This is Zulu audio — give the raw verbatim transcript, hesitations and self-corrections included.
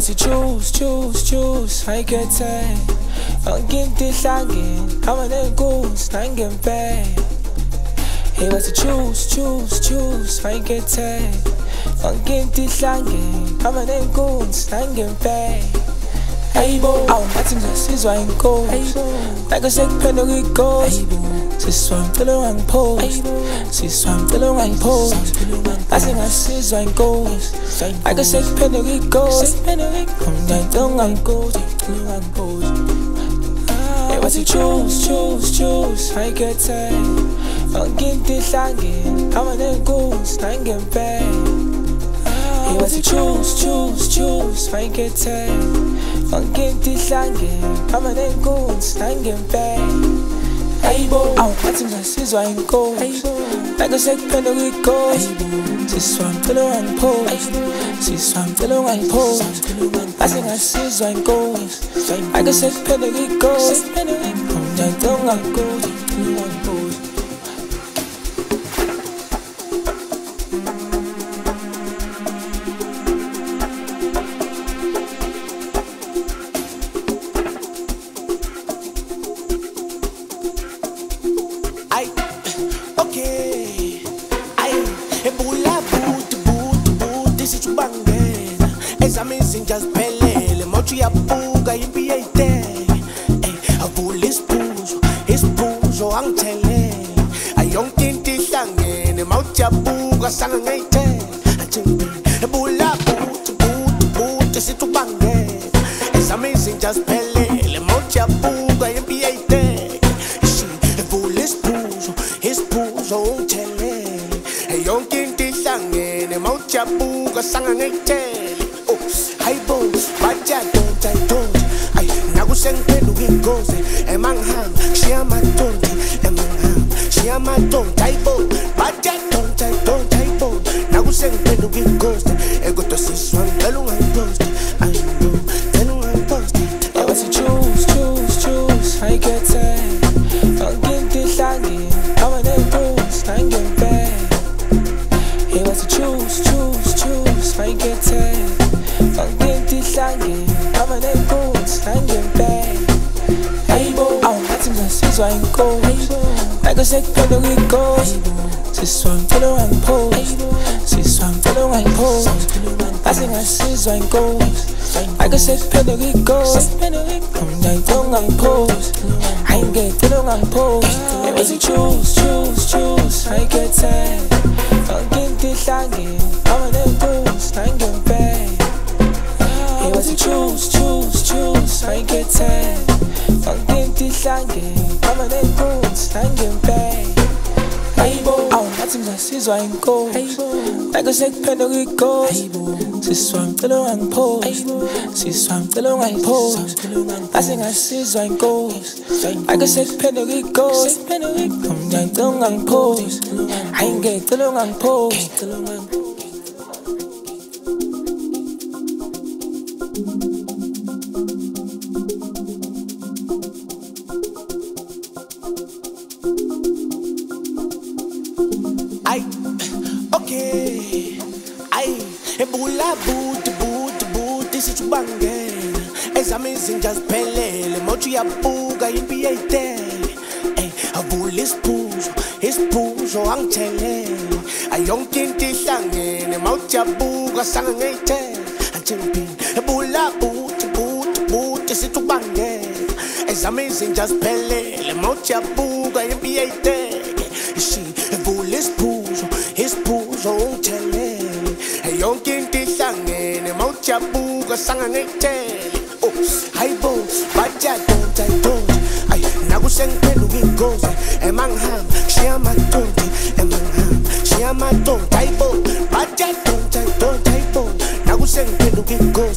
what's it choose, choose, choose, I get it. I'm getting slangen, I'm an ego's, I'm getting bad. Hey, what's it choose, choose, choose, I get it. I'm getting slangen, I'm an ego's, I'm getting bad. Hey, bo, I'm matching the scissor and goes. Like a sick pen of it goes. She's swam till the wrong pose. She's swam till the wrong pose. I sing a scissor and goes. Like a sick pen of it goes. Come down till the wrong goes. Hey, what's it choose, choose, choose? I get it. I'm getting slangen, I'm an ego's, I'm getting bad. Hey, what's it choose, choose, choose, I get it. I'm getting slangen, I'm an ego's, I'm getting bad. Hey, bo, I'm watching the scissor and goes. Like a sick pen of it goes. She swam till the wrong pose. She swam till the wrong pose. I sing a scissor and goes. Like a sick pen of it goes. Come down till the wrong pose. Ay, okay. Ay, ebula boot, boot, boot, this is bangena. It's amazing, just pelele. Mochi ya puga, impi ya ite. Ay, avul ispuzo, ispuzo ang tele. Ayong tinti sangene, mochi ya puga, sanga ngaite. Achimpi, ebula boot, boot, boot, this is bangena. It's amazing, just pelele. Mochi ya puga, impi ya ite. Esposo ungithelele yonke into ihlangene mawujabuka sanga ngekutele. Oh hayibo baja donta donta ay nakusengiphenduka ingozi emangihamba kushiya amatonti emangihamba kushiya amatonti hayibo baja donta donta hayibo nakusengiphenduka ingozi kodwa siswa ngicela ungangiposti ayibo ngicela ungangiposti. Yeah, what's it choose, choose, choose, I get it. I'm getting slangen, I'm an ego's, I'm getting bad. Hey, what's it choose, choose, choose, I get it. I'm getting slangen, I'm an ego's, I'm getting bad. Hey, bo, I'm watching the scissor and goes. Like a sick pen of it goes. She swam till the wrong pose. She swam till the wrong pose. I sing a scissor and goes. Like a sick pen of it goes. Come down till the wrong pose. I ain't get to the wrong pose. Hey, what's it choose, choose, choose, I get it. I'm getting slangen, I'm an ego's, I'm getting bad. Hey, what's it choose, choose, choose, I get it. I'm getting slangen, I'm an ego's, I'm getting bad. Hey, bo, I'm watching the scissor and goes. Like a sick pen of it goes. She swam till the wrong pose. She swam till the wrong pose. I sing a scissor and goes. Like a sick pen of it goes. Come down till the wrong pose. I ain't get till the wrong pose. Ay, okay. Ay, ebula boot, boot, boot, this is bangena. It's amazing, just pelele. Mochi ya puga, impi ya itele. Ay, avul ispuzo, ispuzo ang tele. Ayong kinti sangene, mochi ya puga, sanga ngaite. Achimpi, ebula boot, boot, boot, this is bangena. It's amazing, just pelele. Mochi ya puga, impi ya itele. She evul ispuzo, ispuzo ungithelele yonke into ihlangene mawujabuka sanga ngekutele. Oh hayibo baja donta donta ay nakusengiphenduka ingozi emangihamba kushiya amatonti emangihamba kushiya amatonti hayibo baja donta donta hayibo nakusengiphenduka ingozi